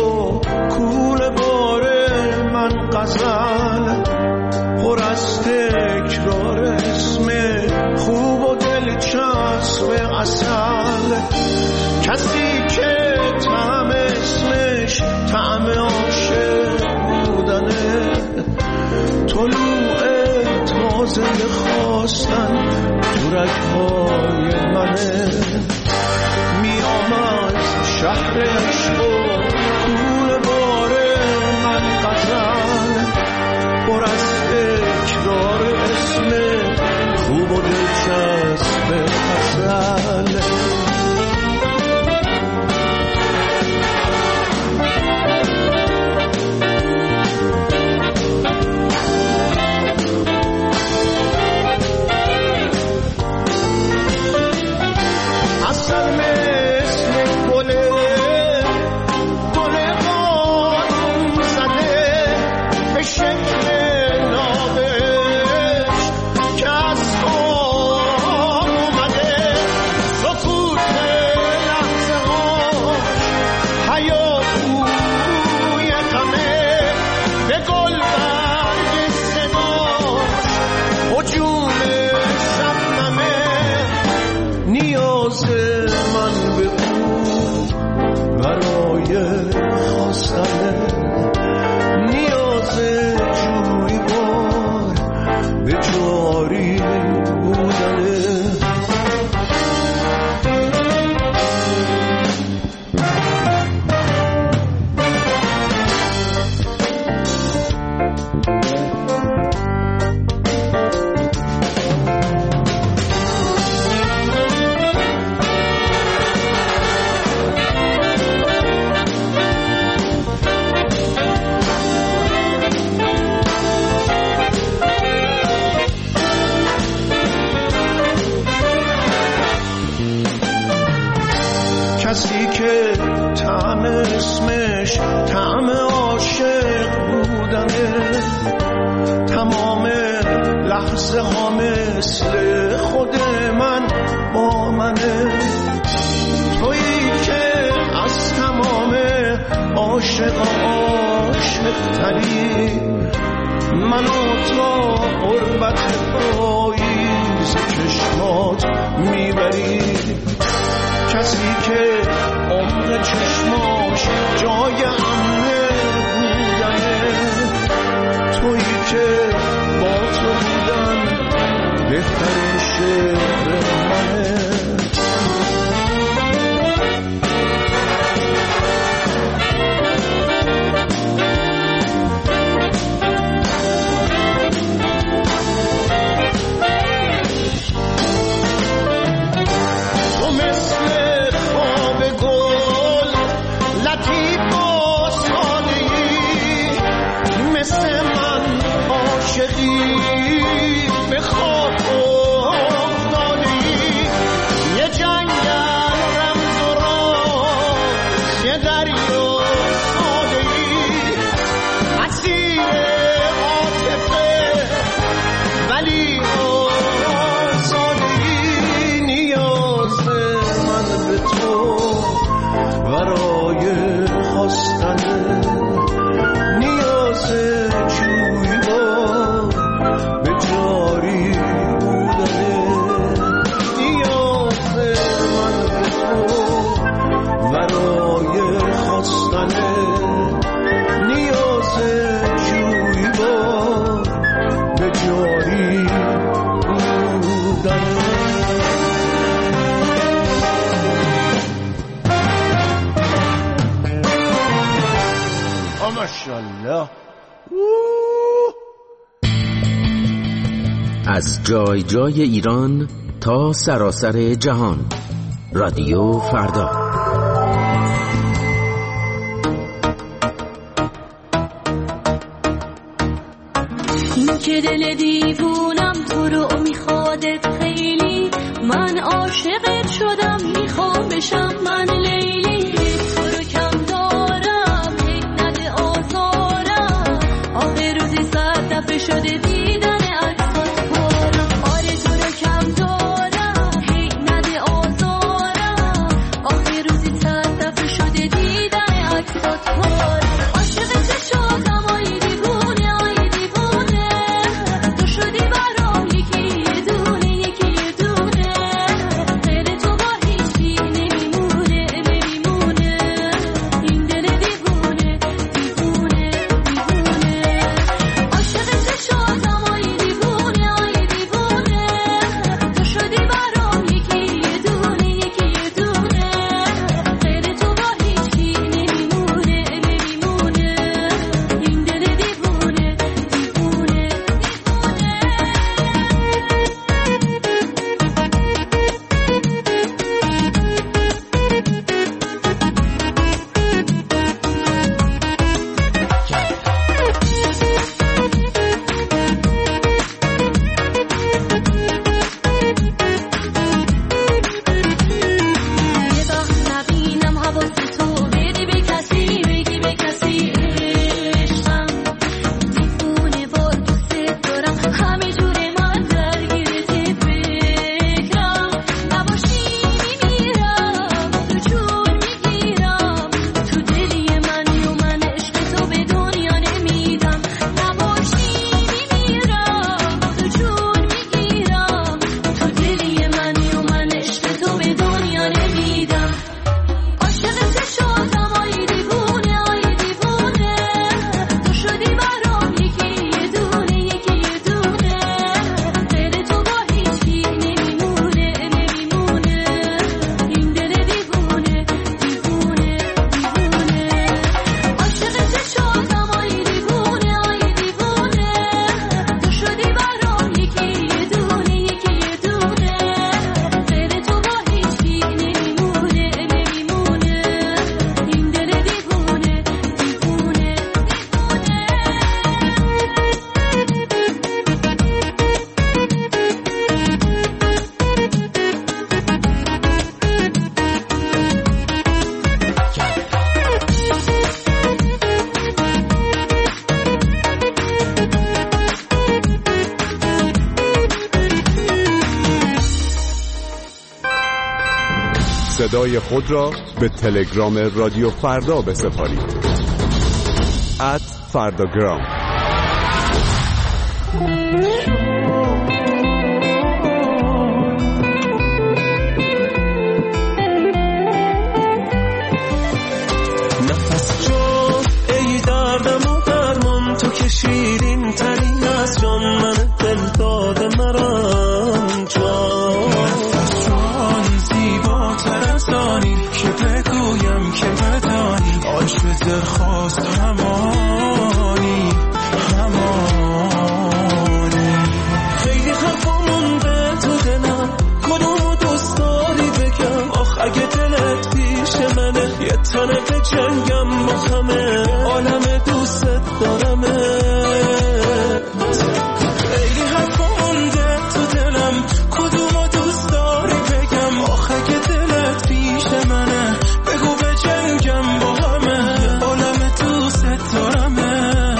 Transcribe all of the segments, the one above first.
و کوله بار من غزل پر از تکرار اسم خوب و دلچسب عسل. کسی که طعم اسمش طعم عاشق بودنه، طلوع تازه خواستن تو رگ‌های منه. میام از شهر عشق و کوله بار من غزل پر از تکرار اسم خوب و دلچسب عسل. کسی که طعم اسمش طعم عاشق بودنه، تمام لحظه ها مثل خود من با منه. تویی که از تمام عاشق تری منو تا قربت پاییز چشمات میبری. کسی که عمر چشماش جای امنه بودنه، تویی که با تو بودن بهترین شعر منه. از جای جای ایران تا سراسر جهان، رادیو فردا. این که دل دیوونم تو رو میخوادت خیلی، من عاشقت شدم میخوام بشم من لیلی. تو رو کم دارم هی نده آزارم، آخه روزی 100 دفعه شده دیدن عکسات پارم. آره تو رو کم دارم هی نده آزارم، آخه روزی 100 دفعه شده دیدن عکسات پارم. صدای خود را به تلگرام رادیو فردا بسپارید. @فرداگرام. نفس جان ای دردم و درمان، تو که شیرین ترین از جان، من دل داده مران جان. نفس جان زیباتر از آنی که بگویم که بدانی، عاشق درخواست همانی همانی. خیلی حرفا مونده تو دلم، کدومو دوست داری بگم؟ آخ اگه دلت پیش منه، یه تنه به جنگم با همه عالم دوست دارمه. خیلی حرفا مونده تو دلم، کدومو دوست داری بگم؟ آخ اگه دلت پیش منه، بگو به جنگم با همه عالم دوست دارمه.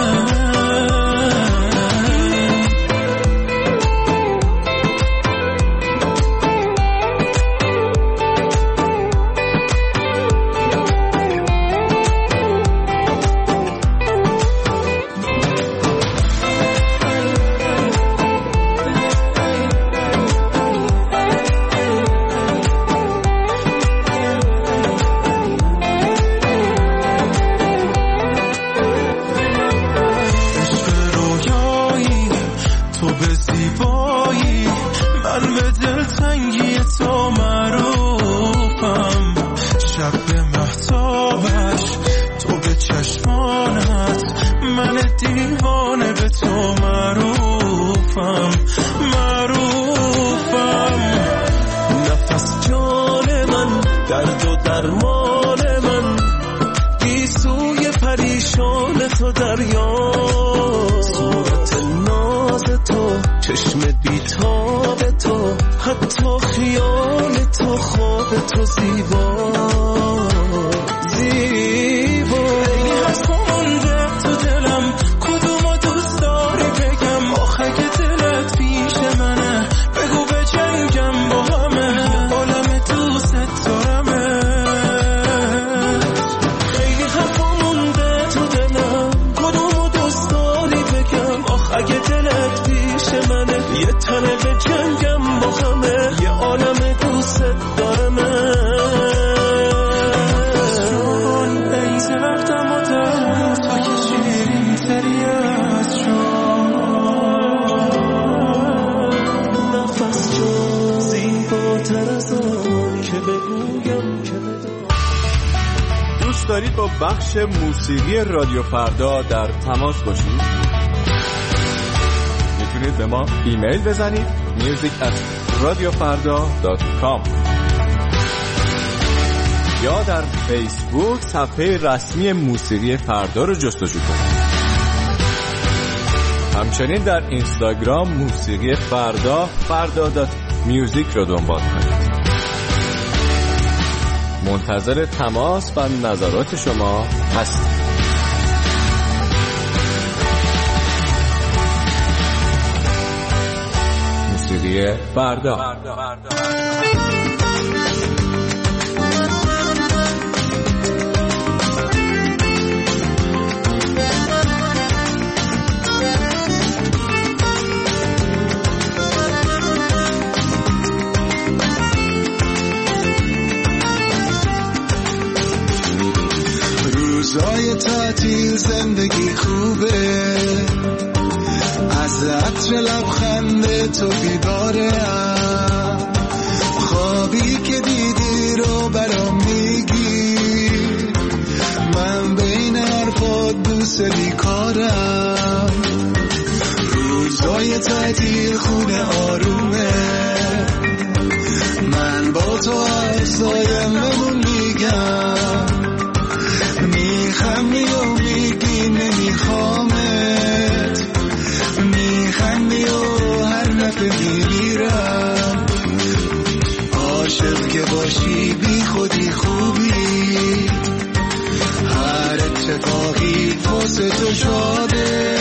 دارید با بخش موسیقی رادیو فردا در تماس باشید؟ میتونید به ما ایمیل بزنید music@radiofarda.com یا در فیسبوک صفحه رسمی موسیقی فردا رو جستجو کنید. همچنین در اینستاگرام موسیقی فردا.music رو دنبال کنید. منتظر تماس و نظرات شما هستیم. موسیقی فردا. روزای تعطیل زندگی خوبه، از عطر لبخند تو بیدارم، خوابی که دیدی رو برام میگی، من بین حرفات دوست بیکارم. روزای تعطیل خونه آرومه، من با تو از دایممون میگم، میخندی و میگی نمیخوامت، میخندی و هر دفعه میمیرم. عاشق که باشی بی خودی خوبی، هر اتفاقی واسه تو شاده،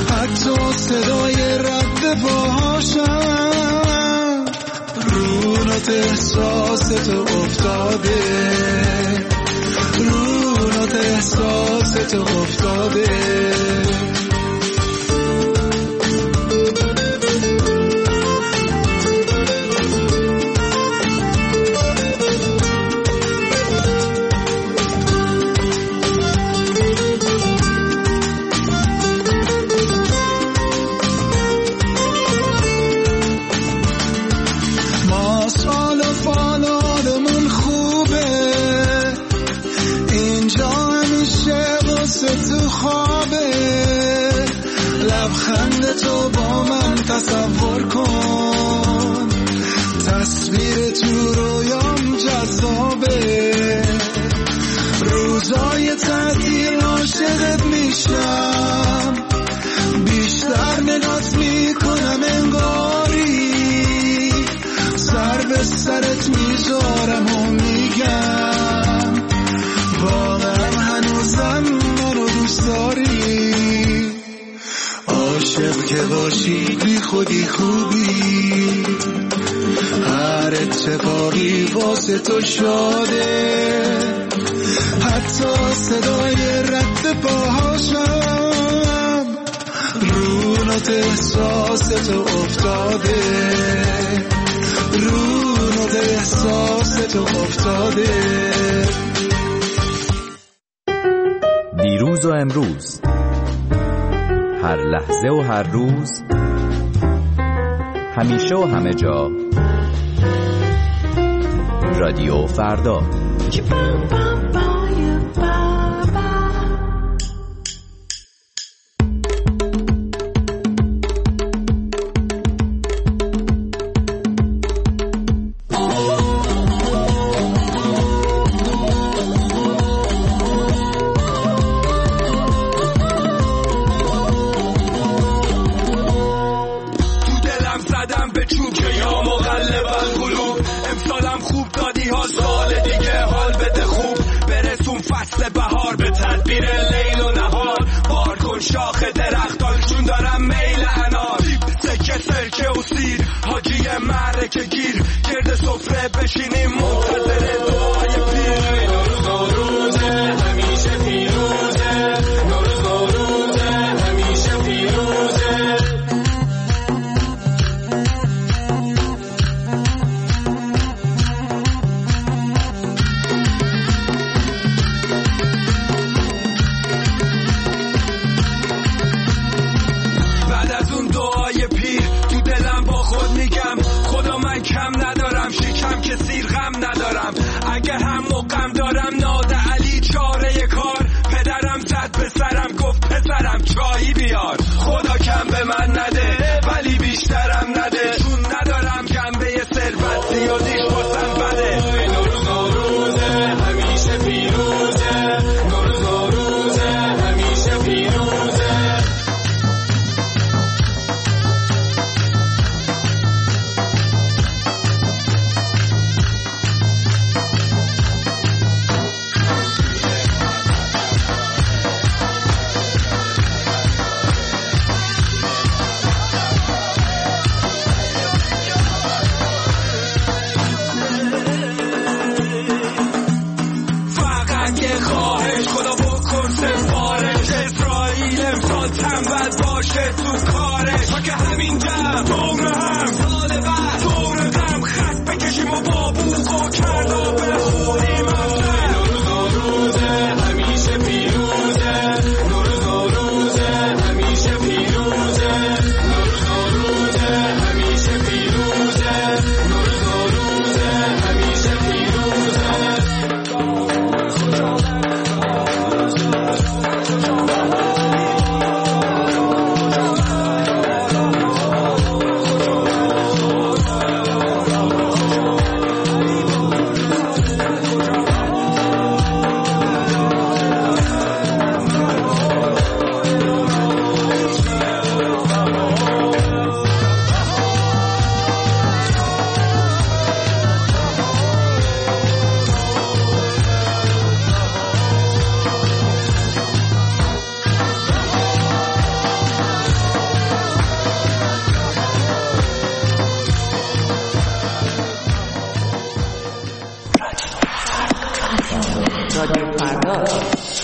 حتی صدای رد پاهاشم رو نوت احساس تو افتاده، رو نوت احساس تو افتاده. لبخند تو با من تصور کن، تصویر تو رویام جذابه. روزای تعطیل عاشقت میشم، بیشتر نگات میکنم انگاری، سر به سرت میذارم و میگم واقعا هنوزم منو دوست داری. عاشق که باشی بی خودی خوبی، هر اتفاقی واسه تو شاده، حتی صدای رد پاهاشم رو نوت احساس تو افتاده، رو نوت احساس تو افتاده. دیروز و امروز، هر لحظه و هر روز، همیشه و همه جا، رادیو فردا. شاخ درختان چون دارم میل انار، سکه سرکه و سیر، حاجی معرکه گیر، گرد سفره بشینیم منتظر دعای پیر. نوروز نوروزه همیشه پیروزه، نوروز نوروزه همیشه پیروزه. کم ندارم، شکم که سیر غم ندارم، اگه هم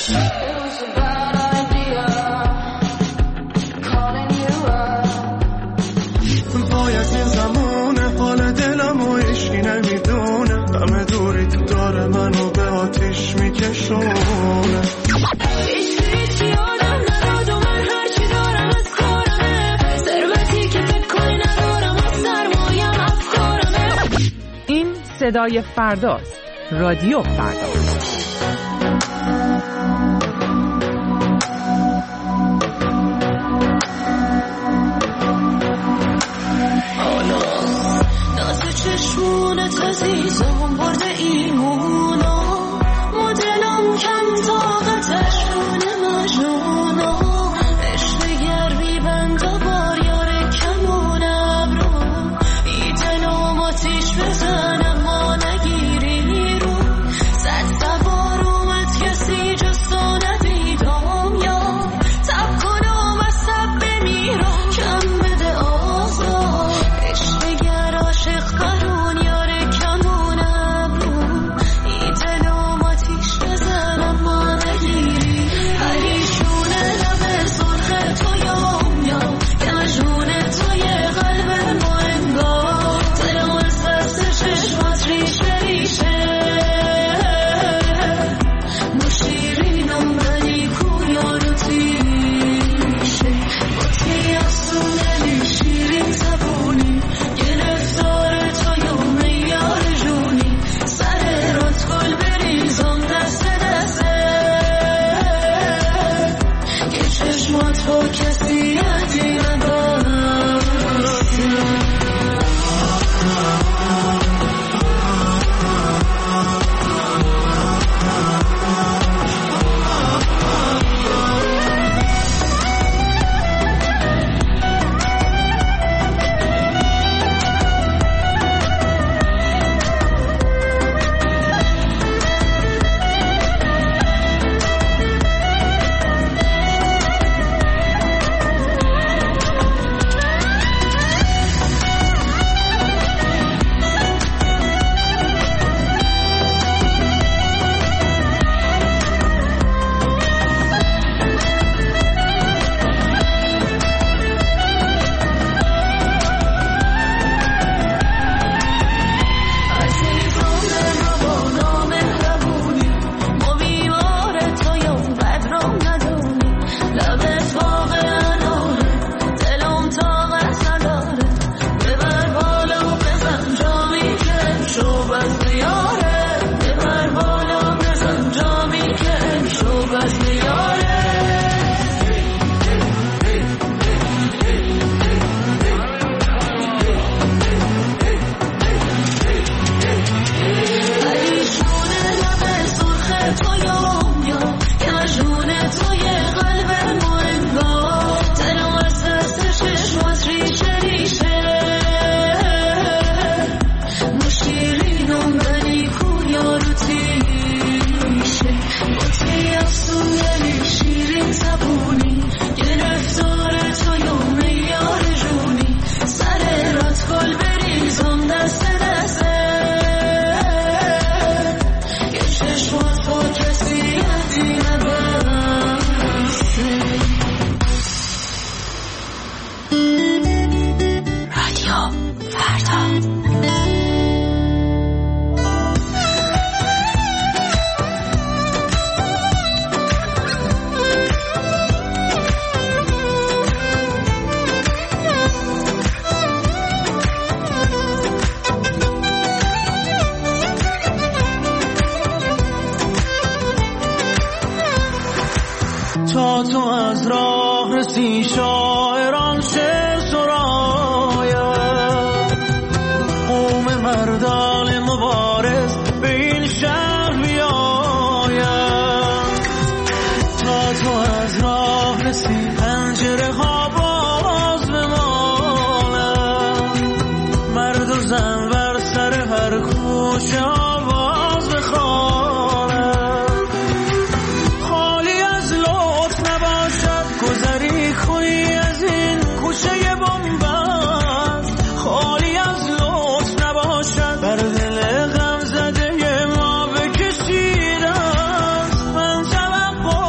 باید این زمونه حال دلم و عشقی نمیدونه همه دوری تو داره منو به آتیش میکشونه هیچ یادم نداد و من هرچی دارم از کارمه ثروتی که فکر کنی ندارم از سرمایم افکارمه. این صدای فرداست. رادیو فردا. چشمونت عزیزم برده ایمونا مدلم کم طاقتش کنه مجنونا عشق گرمی بند و بار یار کمون ابرو ای دلم آتیش بزنم ما نگیری رو صد سوار اومد کسی جستا ندیدم یا تب کنم از سب بمیرم کم بده آزاد عشق گر عاشق قرون تا تو از راه رسی شاعران شعر سراید قوم مردان مبارز به این شهر بیاید تا تو از راه رسی پنجره ها باز بمانند مرد و زن بر سر هر کوچه آواز بخوانند گذری کنی از این کوچه بنبست خالی از لطف نباشد بر دل غم زده ما بکشید است من توقع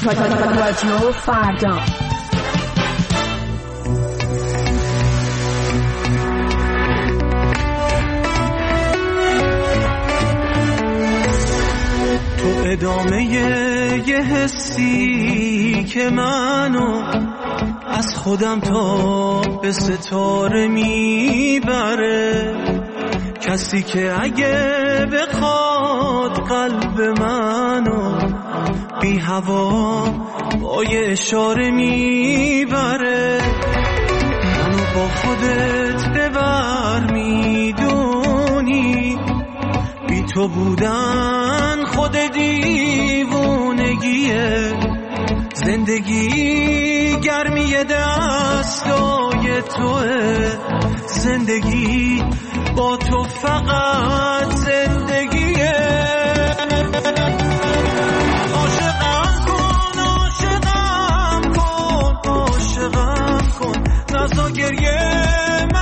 رادیو فردا. تو ادامه یه حسی که منو از خودم تا به ستاره میبره، کسی که اگه بخواد قلب منو بی هوا با یه اشاره میبره، منو با خودت ببر میدونی بی تو بودن خود دیوونگیه، زندگی گرمی دستای توه، زندگی با تو فقط زندگیه. عاشقم کن عاشقم کن عاشقم کن، نزا گریه